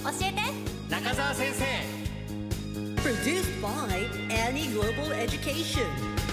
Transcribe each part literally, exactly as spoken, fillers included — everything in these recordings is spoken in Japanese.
教えて中澤先生。 Produced by Annie Global Education。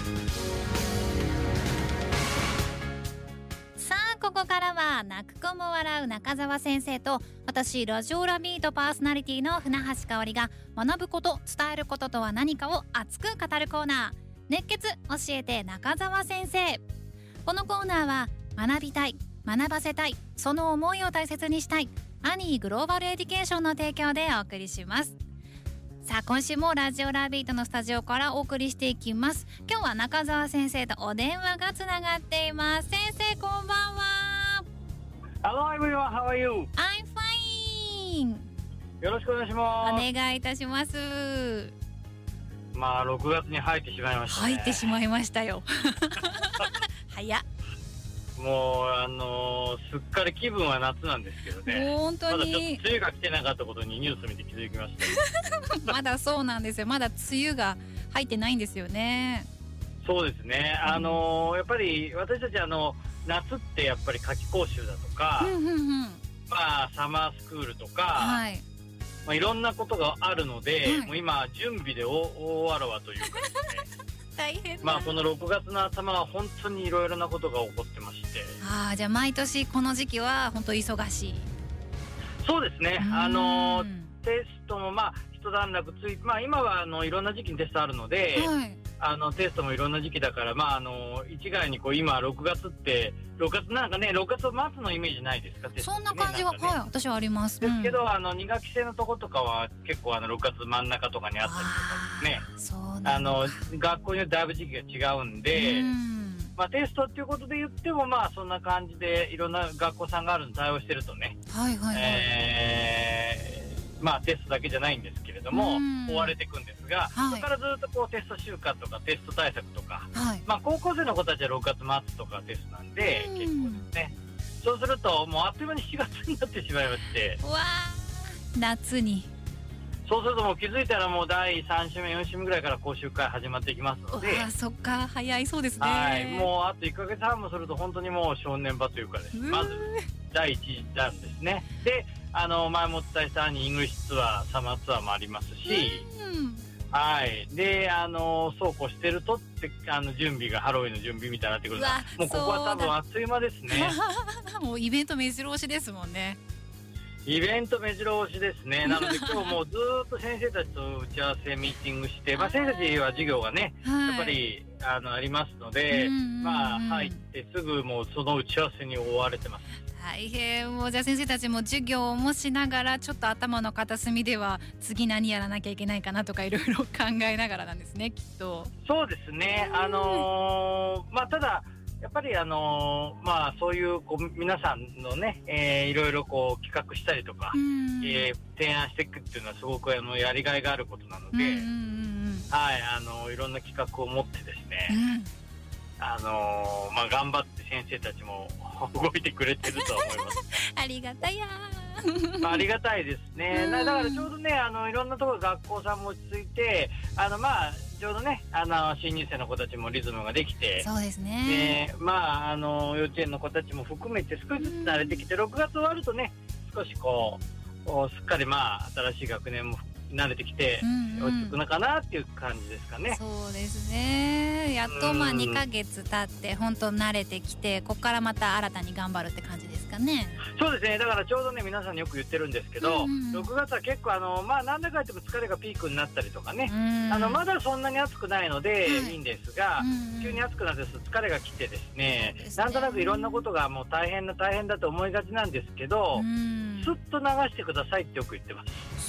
さあここからは泣く子も笑う中澤先生と私ラジオラビートパーソナリティの船橋香織が学ぶこと伝えることとは何かを熱く語るコーナー、熱血教えて中澤先生。このコーナーは学びたい、学ばせたい、その思いを大切にしたいアニーグローバルエデュケーションの提供でお送りします。さあ今週もラジオラビートのスタジオからお送りしていきます。今日は中澤先生とお電話がつながっています。先生こんばんは。 Hello everyone, how are you? I'm fine。 よろしくお願いします。 お願いいたします。 まあろくがつに入ってしまいましたね。 入ってしまいましたよ早っ。 もうあのー、すっかり気分は夏なんですけどね。 もう本当にまだちょっと梅雨が来てなかったことにニュース見て気づきましたまだそうなんですよ。まだ梅雨が入ってないんですよね。 そうですね、あのー、やっぱり私たちあの夏ってやっぱり夏期講習だとか、 うんうんうん、 まあサマースクールとか、 はいまあ、いろんなことがあるので、 はい、 もう今準備で大大わらわというかですね大変だ。 まあこのろくがつの頭は本当にいろいろなことが起こってまして、 ああ、じゃあ毎年この時期は本当忙しい。 そうですね、あのテストもまあ一段落ついて、まあ今はあのいろんな時期にテストあるので、はい、あのテストもいろんな時期だから、まああの一概にこう今ろくがつってろくがつなんかね、ろくがつ末のイメージないですか？テストってね、 そんな感じは、ね、はい、私はあります。 ですけど、うん、あのに学期制のとことかは結構あのろくがつ真ん中とかにあったりとかですね。そうあの学校によってだいぶ時期が違うんで、うん、まあテストっていうことで言ってもまあそんな感じでいろんな学校さんがあるの対応してるとね、はいはいはい、えー、まあテストだけじゃないんですけれども、うん、追われていくんですが、はい、そこからずっとこうテスト週間とかテスト対策とか、はい、まあ高校生の子たちはろくがつ末とかテストなんで、うん、結構ですね。そうするともうあっという間にしがつになってしまいまして、 うわー、夏に。 そうするともう気づいたらもうだいさん週目よん週目ぐらいから講習会始まっていきますので、 あ、そっか、早いそうですね。 はい、もうあといっかげつはんもすると本当にもう正念場というかですね、まずだいいち弾ですね。で、あの前もお伝えしたようにイングリッシュツアー、サマーツアーもありますし、はい、で、あのそうこうしてるとってあの準備がハロウィンの準備みたいになってくると、もうここは多分あっという間ですねもうイベント目白押しですもんね。 イベント目白押しですね。なので今日もずっと先生たちと打ち合わせミーティングしてまあ先生たちは授業がね、はい、やっぱりあのありますので、まあ入ってすぐもうその打ち合わせに追われてます。 大変。もうじゃあ先生たちも授業もしながらちょっと頭の片隅では次何やらなきゃいけないかなとかいろいろ考えながらなんですね、きっと。 そうですね、あのー、まあただやっぱりあのー、まあそういうこう皆さんのね、えー、いろいろこう企画したりとか、えー、提案していくっていうのはすごくあのやりがいがあることなので、はい、あのー、いろんな企画を持ってですね、うん、あのー、まあ頑張って先生たちも動いてくれてると思いますありがたいやまあ、ありがたいですね。だからちょうどね、あのいろんなところ学校さんも落ち着いて、あのまあちょうどね、あの新入生の子たちもリズムができて、 そうですね。 で、まああの幼稚園の子たちも含めて少しずつ慣れてきて、ろくがつ終わるとね、少しこうすっかりまあ新しい学年も慣れてきて、うんうん、落ち着くのかなっていう感じですかね。 そうですね。やっとまあにかげつ経って本当慣れてきて、ここからまた新たに頑張るって感じですかね。 そうですね。だからちょうどね、皆さんによく言ってるんですけど、うんうん、ろくがつは結構あのまあなんだか言っても疲れがピークになったりとかね、うん、あのまだそんなに暑くないのでいいんですが、うんうん、急に暑くなって疲れが来てですね、そうですね、なんとなくいろんなことがもう大変な大変だと思いがちなんですけど、うん、スッと流してくださいってよく言ってます。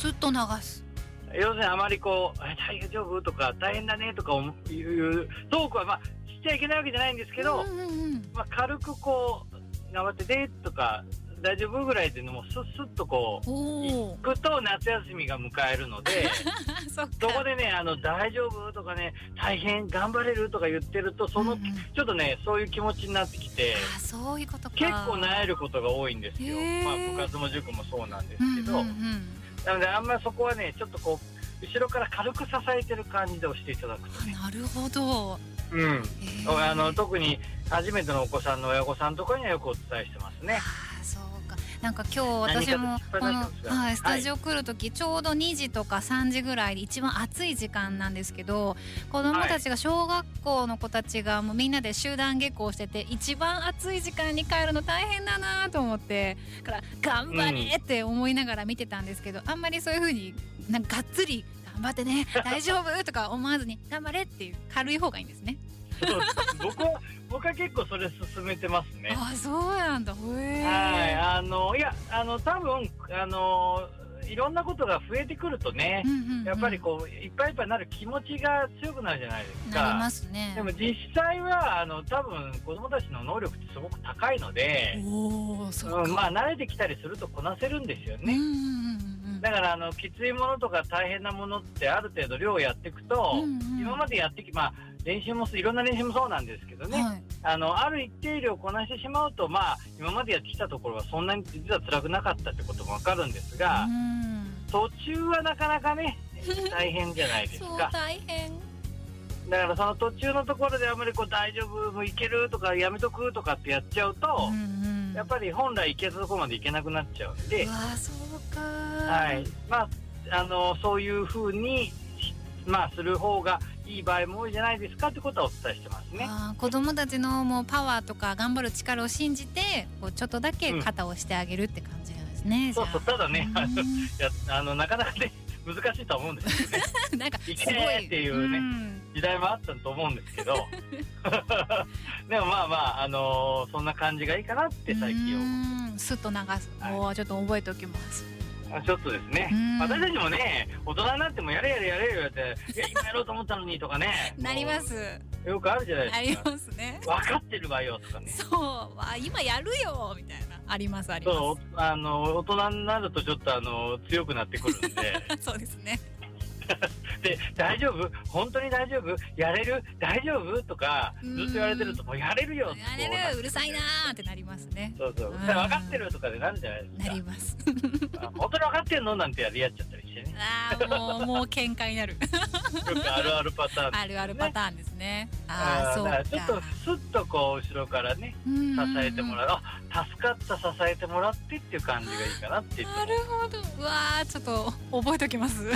スッと流す。 要するにあまりこう大丈夫とか大変だねとかいうトークはまあしちゃいけないわけじゃないんですけど、うんうんうん、まあ、軽くこう頑張ってでとか大丈夫ぐらいでのもスッスッとこう行くと夏休みが迎えるのでそ, そこでね、あの大丈夫とかね、大変頑張れるとか言ってるとその、うんうん、ちょっとねそういう気持ちになってきて、 あ、そういうことか。 結構萎えることが多いんですよ。まあ部活も塾もそうなんですけど、うんうんうん、なのであんまりそこはねちょっとこう後ろから軽く支えてる感じで押していただくとね。 なるほど。 うん、あの特に初めてのお子さんの親御さんとかにはよくお伝えしてますね。 あ、そうか。 なんか今日私もこの、はい、スタジオ来る時、はい、ちょうどにじとかさんじぐらいで一番暑い時間なんですけど、子供たちが小学校の子たちがもうみんなで集団下校してて、一番暑い時間に帰るの大変だなと思ってから頑張れって思いながら見てたんですけど、うん、あんまりそういう風になんかがっつり頑張ってね大丈夫とか思わずに頑張れっていう軽い方がいいんですね。 そう僕は僕は結構それ進めてますね。 あ、そうなんだ。へー。 はい、あのいやあの多分あのいろんなことが増えてくるとね、うんうんうん、やっぱりこういっぱいいっぱいになる気持ちが強くなるじゃないですか。 なりますね。 でも実際はあの多分子どもたちの能力ってすごく高いので、 おー、そうか。 うん、まあ慣れてきたりするとこなせるんですよね。うんうんうん、だからあのきついものとか大変なものってある程度量をやっていくと、うんうん、今までやってきまあ練習もいろんな練習もそうなんですけどね、はい、あのある一定量こなしてしまうと、まあ今までやってきたところはそんなに実は辛くなかったってこともわかるんですが、うん、途中はなかなかね大変じゃないですか。 そう大変だからその途中のところであまりこう大丈夫もういけるとかやめとくとかってやっちゃうと、うんうん、やっぱり本来いけたところまでいけなくなっちゃうんで、 うわそうか、 はい、まああのそういう風にまあする方がいい場合も多いじゃないですかってことはお伝えしてますね。 あ、子どもたちのもうパワーとか頑張る力を信じてこうちょっとだけ肩をしてあげるって感じなんですね、うん、 そうそう。ただね、あのいやあのなかなかね難しいと思うんですよねなんかいけーっていうね、うん、時代もあったと思うんですけどでもまあまあ、あのー、そんな感じがいいかなって最近思う。 スッと流す、はい、ちょっと覚えておきます。 ちょっとですね、私たちもね大人になってもやれやれやれよっていや今やろうと思ったのにとかねなります。 よくあるじゃないですか。 ありますね。 分かってるわよとかね。 そうあ今やるよみたいなありますあります。 そうあの大人になるとちょっとあの強くなってくるんでそうですねで大丈夫本当に大丈夫やれる大丈夫とかずっと言われてるともうやれるよやれるうるさいなーってなりますね。 そうそう分かってるとかでなるじゃないですか。 なります本当に分かってんのなんてやりやっちゃったりしてね。 あーもうもう喧嘩になるよくあるあるパターン、ね、 あるあるパターンですね。ああそうか。 ちょっとスッとこう後ろからね支えてもらう、あ助かった支えてもらってっていう感じがいいかなって言って。 なるほど。うわーちょっと覚えておきます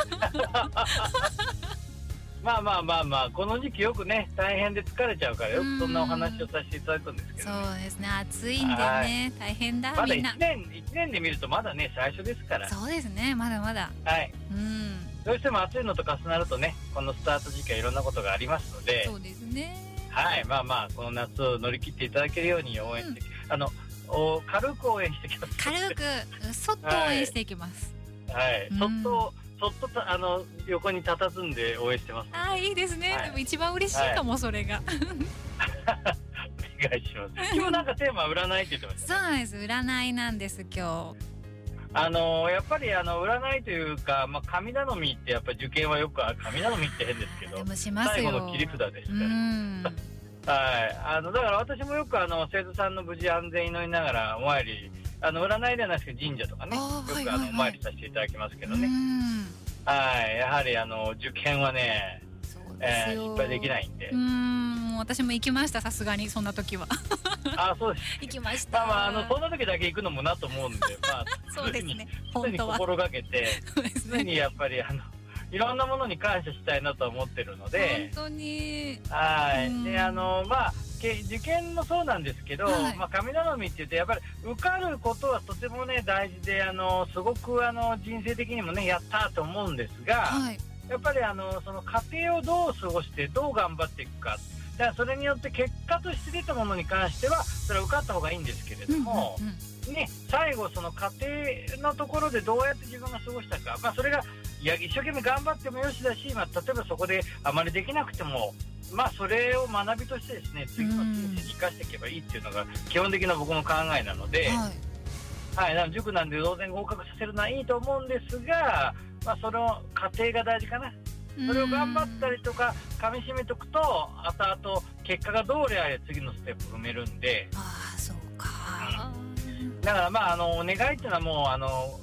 まあまあまあまあこの時期よくね大変で疲れちゃうからよくそんなお話をさせていただくんですけど、ね、 そうですね暑いんでね大変だまだみんな。 いちねんいちねんで見るとまだね最初ですから。 そうですねまだまだ。 はい、うんどうしても暑いのと重なるとねこのスタート時期はいろんなことがありますので。 そうですね。 はいまあまあこの夏を乗り切っていただけるように応援して、うん、あのお軽く応援してきます。 軽くそっと応援していきます。 はい、はいうん、そっとそっとあの横に佇んで応援してます。 あいいですね、はい、でも一番嬉しいかも、はい、それがお願いします。今日なんかテーマ占いって言ってました、ね、 そうなんです占いなんです今日。 あのやっぱりあの占いというか、まあ、神頼みってやっぱり受験はよく神頼みって変ですけどでもしますよ最後の切り札ですからはいあのだから私もよくあの生徒さんの無事安全祈りながらお参りあの占いではないですけど神社とかねよく、はいはいはい、あのお参りさせていただきますけどねはいやはりあの受験はねえー、失敗できないんでうーん私も行きましたさすがにそんな時はあそうです行きました。 まあまああのそんな時だけ行くのもなと思うんでまあそうですね常に心がけて常にやっぱりあのいろんなものに感謝したいなと思ってるので本当にはいであのまあ受験もそうなんですけど、はいまあ、神頼みって言ってやっぱり受かることはとてもね大事であのすごくあの人生的にもねやったと思うんですが、はいやっぱりあのその過程をどう過ごしてどう頑張っていくかだからそれによって結果として出たものに関してはそれは受かった方がいいんですけれども、うんうんうんね、最後その過程のところでどうやって自分が過ごしたか、まあ、それがいや一生懸命頑張ってもよしだし、まあ、例えばそこであまりできなくても、まあ、それを学びとしてですね次の人生に生かしていけばいいっていうのが基本的な僕の考えなので、はいはい、だから塾なんで当然合格させるのはいいと思うんですがまあ、その過程が大事かな。それを頑張ったりとか噛み締めとくと後々結果がどうであれ次のステップ踏めるんで。 ああそうか、 うん、だからまああのお願いっていうのはもうあの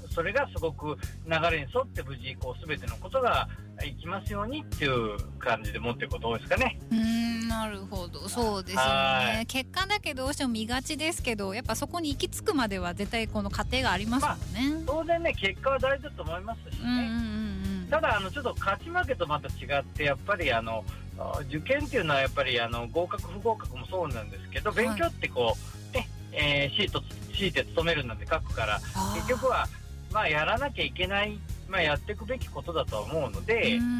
それがすごく流れに沿って無事こう全てのことがいきますようにっていう感じで持っていくこと多いですかね。 うーん、なるほど、そうですよね。結果だけどうしても見がちですけど、やっぱそこに行き着くまでは絶対この過程がありますもんね。 まあ、当然ね、結果は大事だと思いますしね、うんうんうん、ただあのちょっと勝ち負けとまた違って、やっぱりあの受験っていうのはやっぱりあの合格不合格もそうなんですけど、勉強ってこう、ねえー、シートシート勤めるなんて書くから、結局はまあやらなきゃいけない、まあ、やっていくべきことだとは思うので、うん、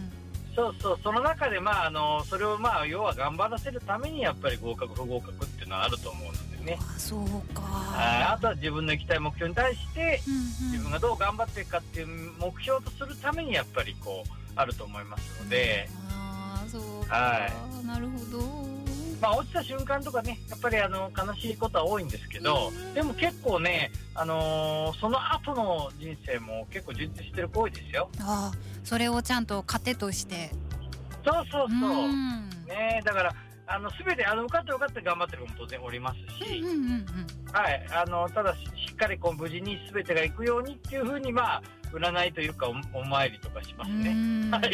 そうそう、その中で、まあ、あのそれをまあ要は頑張らせるためにやっぱり合格不合格っていうのはあると思うのでね。 あ、そうか。 あ, あとは自分の行きたい目標に対して、うんうん、自分がどう頑張っていくかっていう目標とするためにやっぱりこうあると思いますので、 うん、あ、そうか、 はい、 なるほど。 まあ、落ちた瞬間とかね、やっぱりあの悲しいことは多いんですけど、でも結構ね、あのー、その後の人生も結構充実してる子多いですよ。 ああ、それをちゃんと糧として。 そうそうそう、うんね、だからあの全てあの受かって受かって頑張ってる子も当然おりますし、うんうんうんうん、はい、あのただしっかりこう無事に全てがいくようにっていう風に、まあ占いというか お, お参りとかしますね。はい。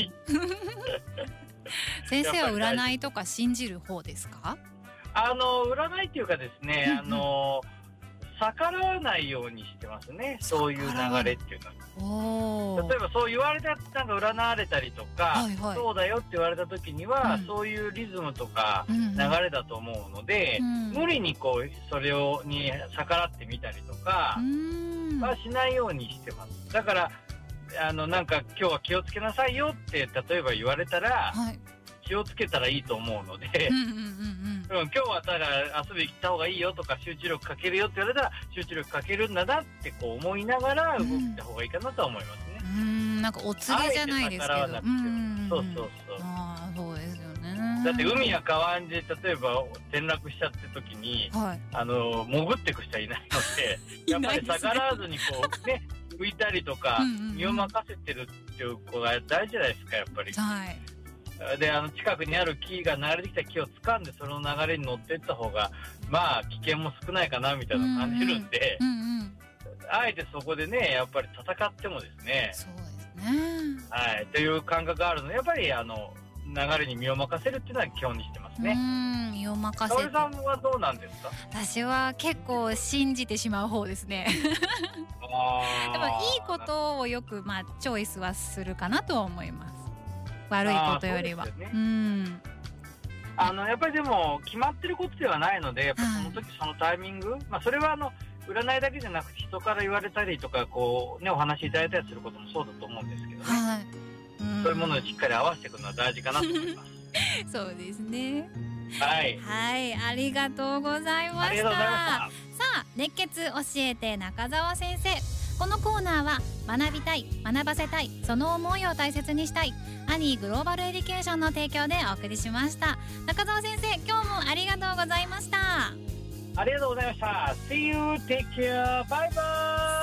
先生は占いとか信じる方ですか？ あの占いっていうかですね、うんうん、あの逆らわないようにしてますね、そういう流れっていうのは。例えばそう言われた、なんか占われたりとか、はいはい、そうだよって言われた時には、うん、そういうリズムとか流れだと思うので、うんうん、無理にこうそれをに逆らってみたりとかはしないようにしてます。だからあのなんか今日は気をつけなさいよって例えば言われたら、はい、気をつけたらいいと思うので、うんうんうんうんうん、今日はただ遊び行った方がいいよとか集中力かけるよって言われたら集中力かけるんだなってこう思いながら動いた方がいいかなとは思いますね。 うん、なんかお告げじゃないですけど、うんうん、 そうそうそう。 あ、そうですよね。 だって海や川で例えば転落しちゃって時に、はい、あの潜っていく人はいないのでやっぱり逆らわずにこうね浮いたりとか身を任せてるっていう子が大事じゃないですか、やっぱり。はい、であの近くにある木が流れてきた木を掴んでその流れに乗っていった方がまあ危険も少ないかなみたいな感じるんで、うんうんうんうん、あえてそこでねやっぱり戦ってもですね、 そうですね、 はい、という感覚があるのでやっぱりあの流れに身を任せるっていうのは基本にしてますね。 うん、身を任せて。 沙織さんはどうなんですか？ 私は結構信じてしまう方ですね。あでもいいことをよく、まあ、チョイスはするかなとは思います。悪いことよりは。う、ね、うん、 あのやっぱりでも決まってることではないので、やっぱその時そのタイミング、はい、まあ、それはあの占いだけじゃなくて人から言われたりとかこう、ね、お話いただいたりすることもそうだと思うんですけどね、はい、うん、そういうものにしっかり合わせていくのは大事かなと思います。 そうですね。 はい、 はい、ありがとうございました。 ありがとうございました。 さあ、熱血教えて中澤先生。このコーナーは学びたい、学ばせたい、その思いを大切にしたいアニーグローバルエデュケーションの提供でお送りしました。中澤先生、今日もありがとうございました。 ありがとうございました。 See you, take care, bye bye.